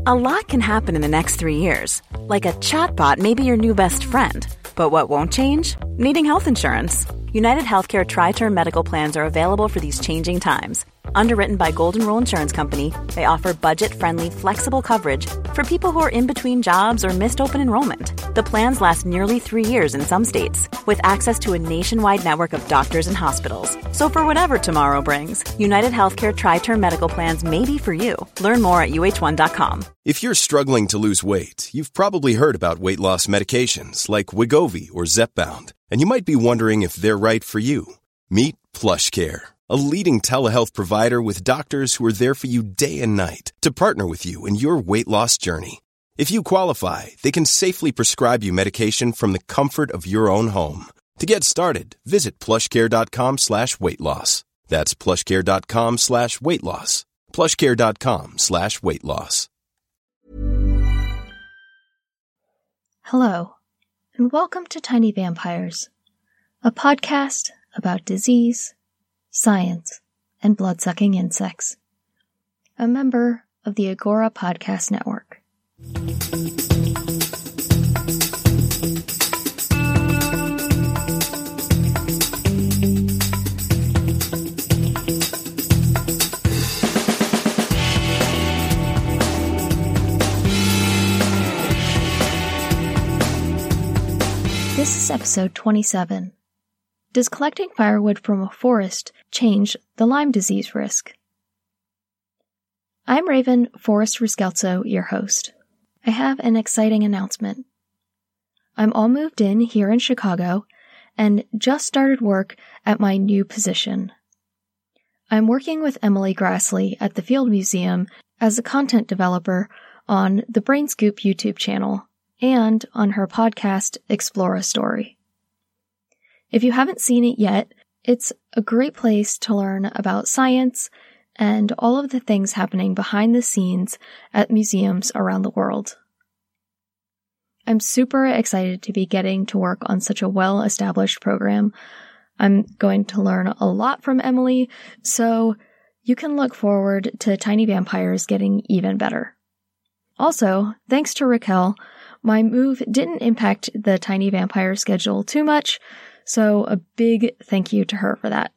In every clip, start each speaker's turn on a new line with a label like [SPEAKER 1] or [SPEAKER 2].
[SPEAKER 1] A lot can happen in the next 3 years. Like a chatbot may be your new best friend. But what won't change? Needing health insurance. United Healthcare Tri-Term Medical Plans are available for these changing times. Underwritten by Golden Rule Insurance Company, they offer budget-friendly, flexible coverage for people who are in between jobs or missed open enrollment. The plans last nearly 3 years in some states, with access to a nationwide network of doctors and hospitals. So for whatever tomorrow brings, United Healthcare Tri-Term Medical Plans may be for you. Learn more at uh1.com.
[SPEAKER 2] If you're struggling to lose weight, you've probably heard about weight loss medications like Wegovy or Zepbound, and you might be wondering if they're right for you. Meet PlushCare, a leading telehealth provider with doctors who are there for you day and night to partner with you in your weight loss journey. If you qualify, they can safely prescribe you medication from the comfort of your own home. To get started, visit plushcare.com/weight-loss. That's plushcare.com/weight-loss. plushcare.com/weight-loss.
[SPEAKER 3] Hello, and welcome to Tiny Vampires, a podcast about disease, science, and blood-sucking insects. A member of the Agora Podcast Network. This is episode 27. Does collecting firewood from a forest change the Lyme disease risk? I'm Raven Forrest Riskelzo, your host. I have an exciting announcement. I'm all moved in here in Chicago and just started work at my new position. I'm working with Emily Grassley at the Field Museum as a content developer on the BrainScoop YouTube channel and on her podcast, Explore a Story. If you haven't seen it yet, it's a great place to learn about science and all of the things happening behind the scenes at museums around the world. I'm super excited to be getting to work on such a well-established program. I'm going to learn a lot from Emily, so you can look forward to Tiny Vampires getting even better. Also, thanks to Raquel, my move didn't impact the Tiny Vampire schedule too much, so a big thank you to her for that.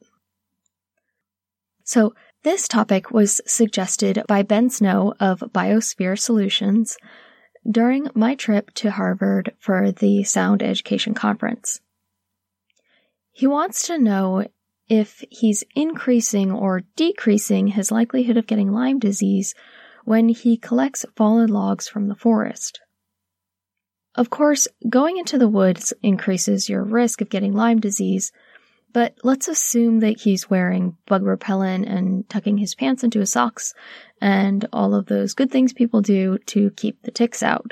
[SPEAKER 3] So this topic was suggested by Ben Snow of Biosphere Solutions during my trip to Harvard for the Sound Education Conference. He wants to know if he's increasing or decreasing his likelihood of getting Lyme disease when he collects fallen logs from the forest. Of course, going into the woods increases your risk of getting Lyme disease, but let's assume that he's wearing bug repellent and tucking his pants into his socks and all of those good things people do to keep the ticks out.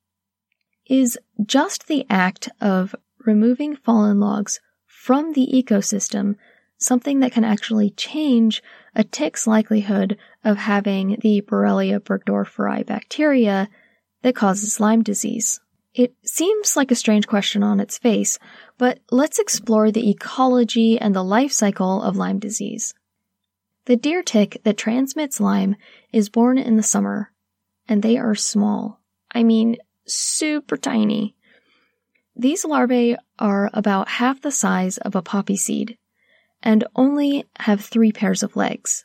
[SPEAKER 3] Is just the act of removing fallen logs from the ecosystem something that can actually change a tick's likelihood of having the Borrelia burgdorferi bacteria that causes Lyme disease? It seems like a strange question on its face, but let's explore the ecology and the life cycle of Lyme disease. The deer tick that transmits Lyme is born in the summer, and they are small. I mean, super tiny. These larvae are about half the size of a poppy seed, and only have 3 pairs of legs.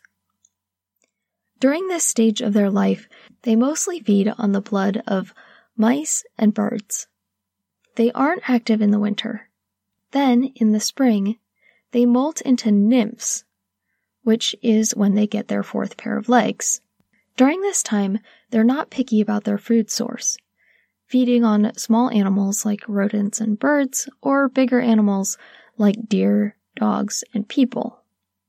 [SPEAKER 3] During this stage of their life, they mostly feed on the blood of mice and birds. They aren't active in the winter. Then, in the spring, they molt into nymphs, which is when they get their 4th pair of legs. During this time, they're not picky about their food source, feeding on small animals like rodents and birds, or bigger animals like deer, dogs, and people.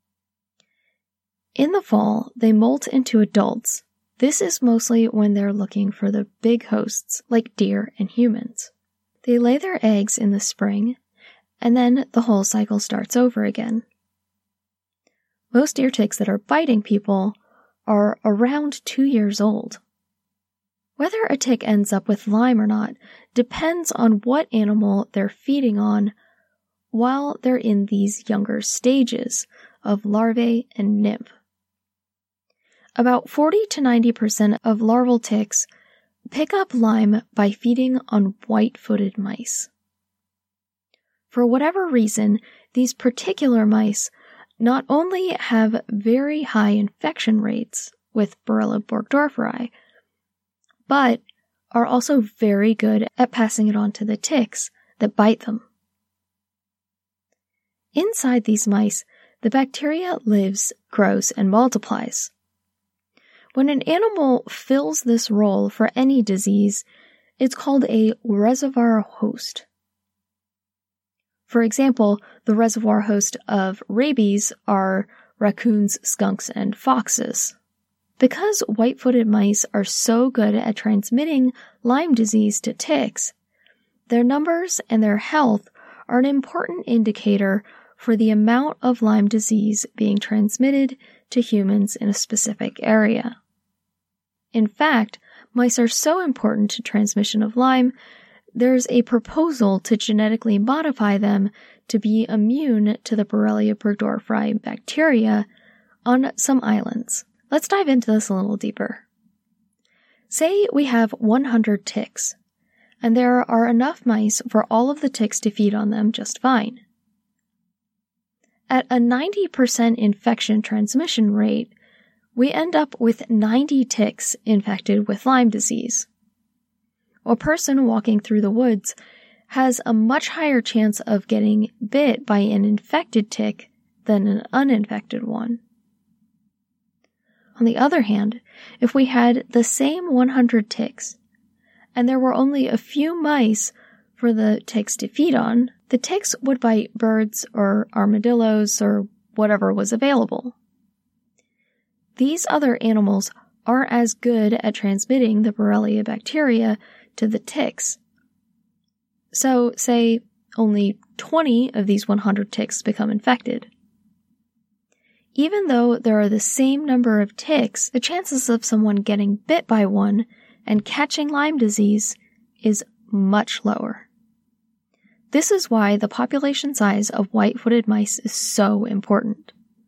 [SPEAKER 3] In the fall, they molt into adults. This is mostly when they're looking for the big hosts, like deer and humans. They lay their eggs in the spring, and then the whole cycle starts over again. Most deer ticks that are biting people are around 2 years old. Whether a tick ends up with Lyme or not depends on what animal they're feeding on while they're in these younger stages of larvae and nymph. About 40 to 90% of larval ticks pick up Lyme by feeding on white-footed mice. For whatever reason, these particular mice not only have very high infection rates with Borrelia burgdorferi, but are also very good at passing it on to the ticks that bite them. Inside these mice, the bacteria lives, grows, and multiplies. When an animal fills this role for any disease, it's called a reservoir host. For example, the reservoir host of rabies are raccoons, skunks, and foxes. Because white-footed mice are so good at transmitting Lyme disease to ticks, their numbers and their health are an important indicator for the amount of Lyme disease being transmitted to humans in a specific area. In fact, mice are so important to transmission of Lyme, there's a proposal to genetically modify them to be immune to the Borrelia burgdorferi bacteria on some islands. Let's dive into this a little deeper. Say we have 100 ticks, and there are enough mice for all of the ticks to feed on them just fine. At a 90% infection transmission rate, we end up with 90 ticks infected with Lyme disease. A person walking through the woods has a much higher chance of getting bit by an infected tick than an uninfected one. On the other hand, if we had the same 100 ticks, and there were only a few mice for the ticks to feed on, the ticks would bite birds or armadillos or whatever was available. These other animals aren't as good at transmitting the Borrelia bacteria to the ticks. So, say only 20 of these 100 ticks become infected. Even though there are the same number of ticks, the chances of someone getting bit by one and catching Lyme disease is much lower. This is why the population size of white-footed mice is so important.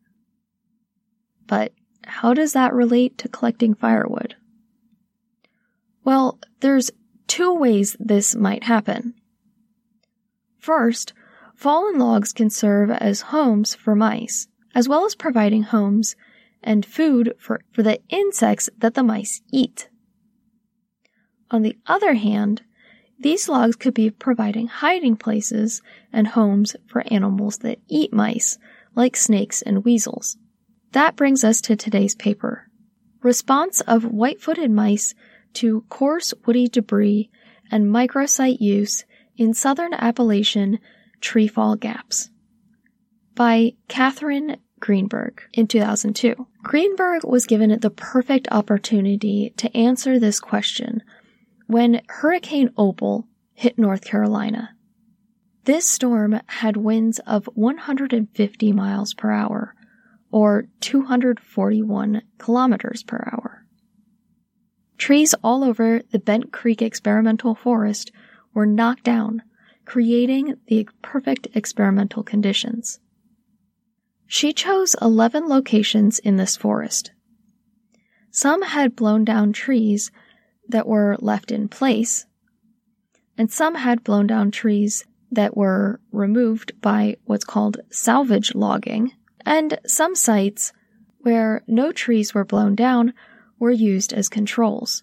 [SPEAKER 3] But how does that relate to collecting firewood? Well, there's two ways this might happen. First, fallen logs can serve as homes for mice, as well as providing homes and food for the insects that the mice eat. On the other hand, these logs could be providing hiding places and homes for animals that eat mice, like snakes and weasels. That brings us to today's paper. Response of white-footed mice to coarse woody debris and microsite use in southern Appalachian treefall gaps, by Catherine Greenberg in 2002. Greenberg was given the perfect opportunity to answer this question when Hurricane Opal hit North Carolina. This storm had winds of 150 miles per hour, or 241 kilometers per hour. Trees all over the Bent Creek Experimental Forest were knocked down, creating the perfect experimental conditions. She chose 11 locations in this forest. Some had blown down trees that were left in place, and some had blown down trees that were removed by what's called salvage logging, and some sites where no trees were blown down were used as controls.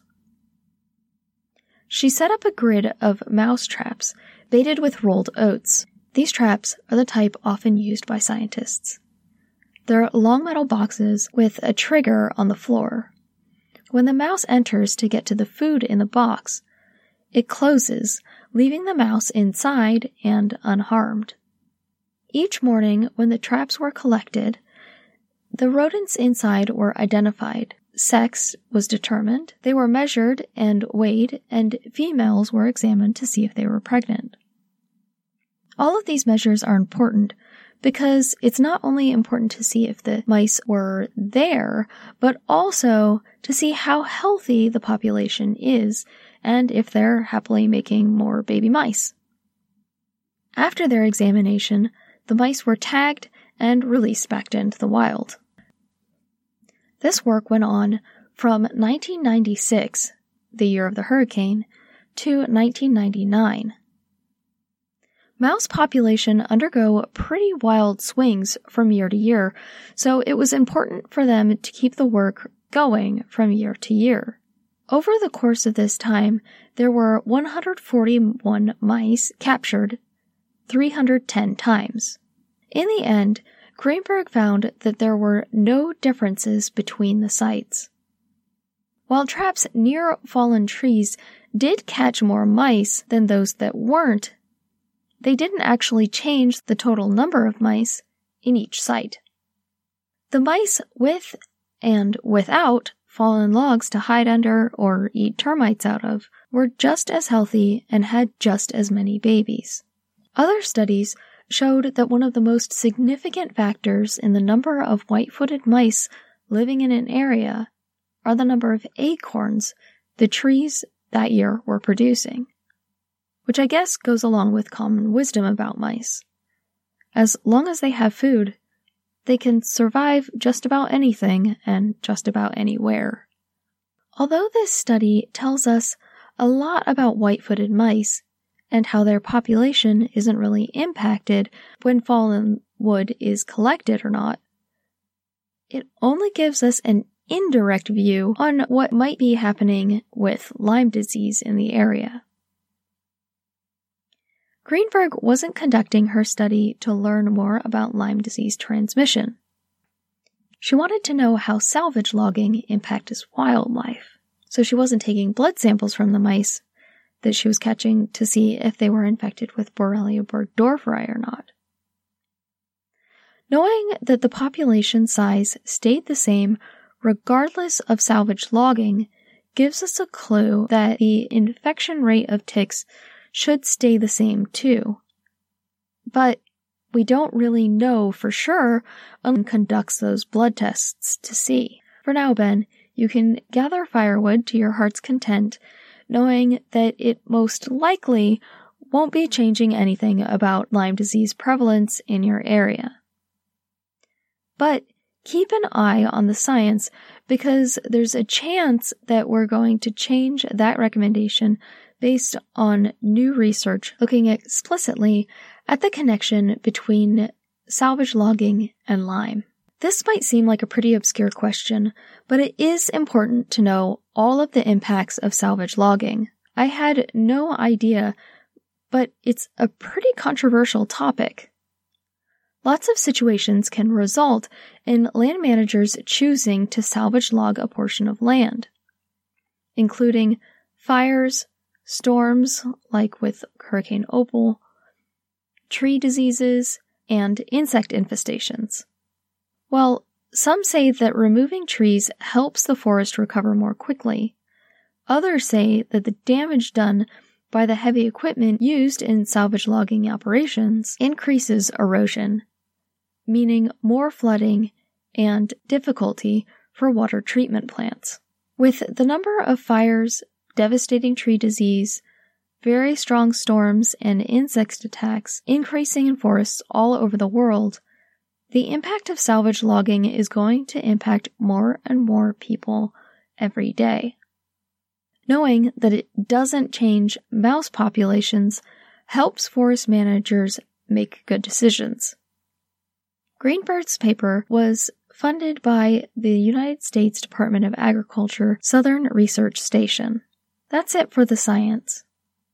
[SPEAKER 3] She set up a grid of mouse traps baited with rolled oats. These traps are the type often used by scientists. They're long metal boxes with a trigger on the floor. When the mouse enters to get to the food in the box, it closes, leaving the mouse inside and unharmed. Each morning, when the traps were collected, the rodents inside were identified. Sex was determined, they were measured and weighed, and females were examined to see if they were pregnant. All of these measures are important because it's not only important to see if the mice were there, but also to see how healthy the population is and if they're happily making more baby mice. After their examination, the mice were tagged and released back into the wild. This work went on from 1996, the year of the hurricane, to 1999. Mouse population undergo pretty wild swings from year to year, so it was important for them to keep the work going from year to year. Over the course of this time, there were 141 mice captured 310 times. In the end, Greenberg found that there were no differences between the sites. While traps near fallen trees did catch more mice than those that weren't, they didn't actually change the total number of mice in each site. The mice with and without fallen logs to hide under or eat termites out of were just as healthy and had just as many babies. Other studies showed that one of the most significant factors in the number of white-footed mice living in an area are the number of acorns the trees that year were producing, which I guess goes along with common wisdom about mice. As long as they have food, they can survive just about anything and just about anywhere. Although this study tells us a lot about white-footed mice and how their population isn't really impacted when fallen wood is collected or not, it only gives us an indirect view on what might be happening with Lyme disease in the area. Greenberg wasn't conducting her study to learn more about Lyme disease transmission. She wanted to know how salvage logging impacts wildlife, so she wasn't taking blood samples from the mice that she was catching to see if they were infected with Borrelia burgdorferi or not. Knowing that the population size stayed the same regardless of salvage logging gives us a clue that the infection rate of ticks should stay the same too. But we don't really know for sure unless one conducts those blood tests to see. For now, Ben, you can gather firewood to your heart's content, knowing that it most likely won't be changing anything about Lyme disease prevalence in your area. But keep an eye on the science, because there's a chance that we're going to change that recommendation based on new research looking explicitly at the connection between salvage logging and Lyme. This might seem like a pretty obscure question, but it is important to know all of the impacts of salvage logging. I had no idea, but it's a pretty controversial topic. Lots of situations can result in land managers choosing to salvage log a portion of land, including fires, storms, like with Hurricane Opal, tree diseases, and insect infestations. Well, some say that removing trees helps the forest recover more quickly. Others say that the damage done by the heavy equipment used in salvage logging operations increases erosion, meaning more flooding and difficulty for water treatment plants. With the number of fires, devastating tree disease, very strong storms, and insect attacks increasing in forests all over the world, the impact of salvage logging is going to impact more and more people every day. Knowing that it doesn't change mouse populations helps forest managers make good decisions. Greenberg's paper was funded by the United States Department of Agriculture Southern Research Station. That's it for the science.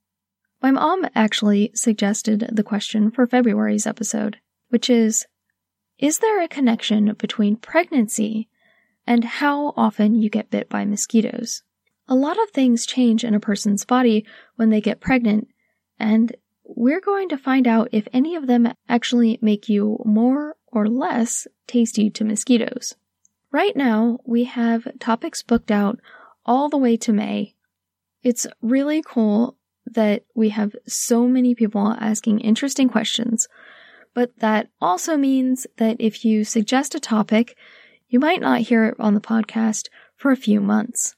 [SPEAKER 3] My mom actually suggested the question for February's episode, which is there a connection between pregnancy and how often you get bit by mosquitoes? A lot of things change in a person's body when they get pregnant, and we're going to find out if any of them actually make you more or less tasty to mosquitoes. Right now, we have topics booked out all the way to May. It's really cool that we have so many people asking interesting questions, but that also means that if you suggest a topic, you might not hear it on the podcast for a few months.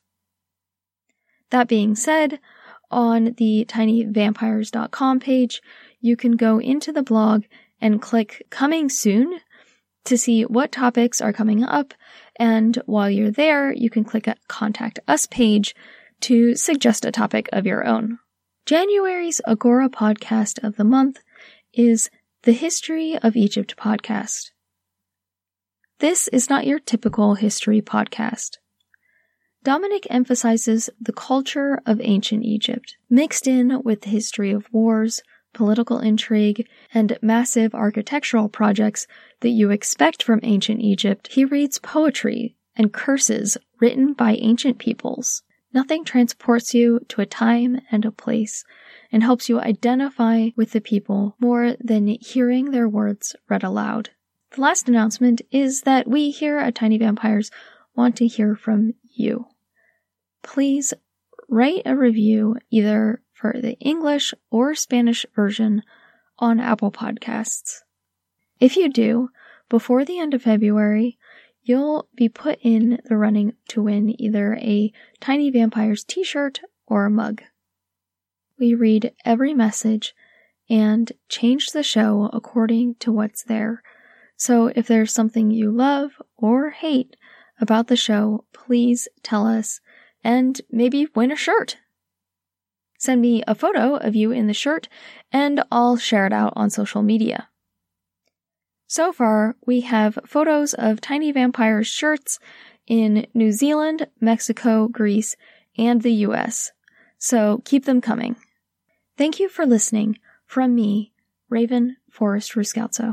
[SPEAKER 3] That being said, on the tinyvampires.com page, you can go into the blog and click Coming Soon to see what topics are coming up And while you're there, you can click a Contact Us page to suggest a topic of your own. January's Agora podcast of the month is the History of Egypt podcast. This is not your typical history podcast. Dominic emphasizes the culture of ancient Egypt, mixed in with the history of wars, political intrigue, and massive architectural projects that you expect from ancient Egypt. He reads poetry and curses written by ancient peoples. Nothing transports you to a time and a place and helps you identify with the people more than hearing their words read aloud. The last announcement is that we here at Tiny Vampires want to hear from you. Please write a review either for the English or Spanish version on Apple Podcasts. If you do, before the end of February, you'll be put in the running to win either a Tiny Vampires t-shirt or a mug. We read every message and change the show according to what's there. So if there's something you love or hate about the show, please tell us and maybe win a shirt. Send me a photo of you in the shirt and I'll share it out on social media. So far, we have photos of Tiny Vampires shirts in New Zealand, Mexico, Greece, and the US. So keep them coming. Thank you for listening. From me, Raven Forrest Ruscalzo.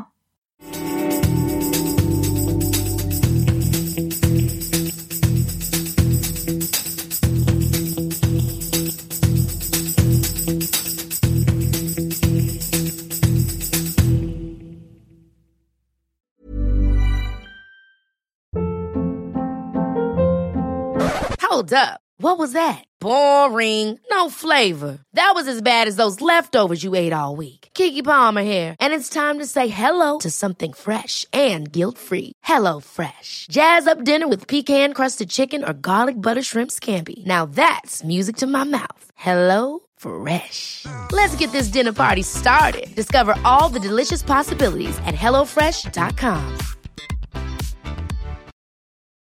[SPEAKER 4] Hold up. What was that? Boring. No flavor. That was as bad as those leftovers you ate all week. Keke Palmer here. And it's time to say hello to something fresh and guilt-free. HelloFresh. Jazz up dinner with pecan-crusted chicken or garlic butter shrimp scampi. Now that's music to my mouth. HelloFresh. Let's get this dinner party started. Discover all the delicious possibilities at HelloFresh.com.